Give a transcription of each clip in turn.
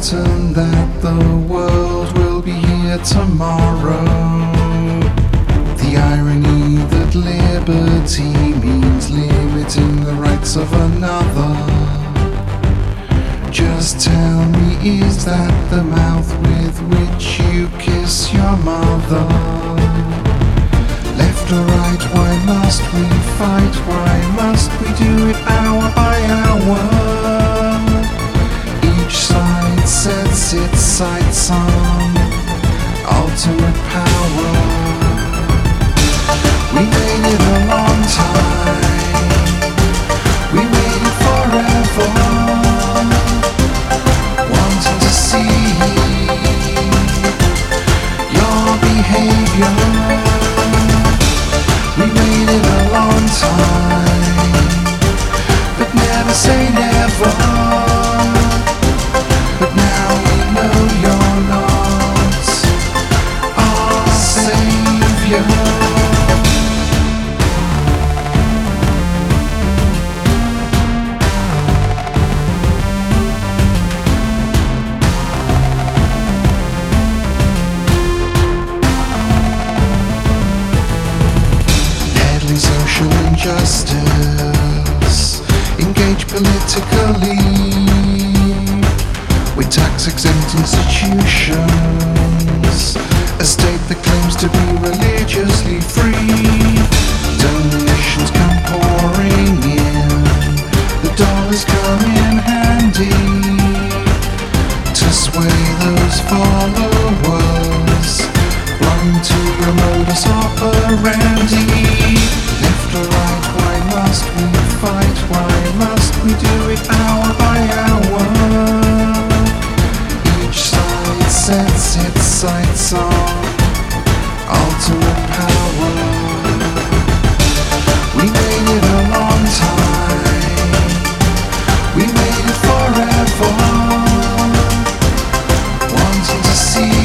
certain that the world will be here tomorrow. The irony that liberty means limiting the rights of another. Just tell me, is that the mouth with which you kiss your mother? Left or right, why must we fight? Why must we do it hour by hour? Each side sets its sights on ultimate power. We made it a long time, we made it forever, wanting to see your behavior. We made it a long time, but never say never. But now we know you're not our savior. Social injustice, engage politically with tax-exempt institutions, a state that claims to be religiously free. Donations come pouring in, the dollars come in handy to sway those followers blind to your modus operandi. Left or right, why must we fight? Why must we do it hour by hour? Each side sets its sights on ultimate power. We made it a long time, we made it forever, wanting to see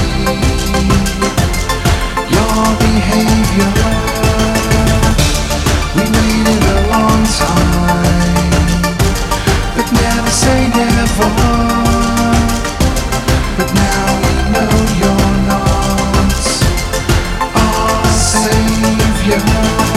your behavior. But never say never. But now we know you're not our savior.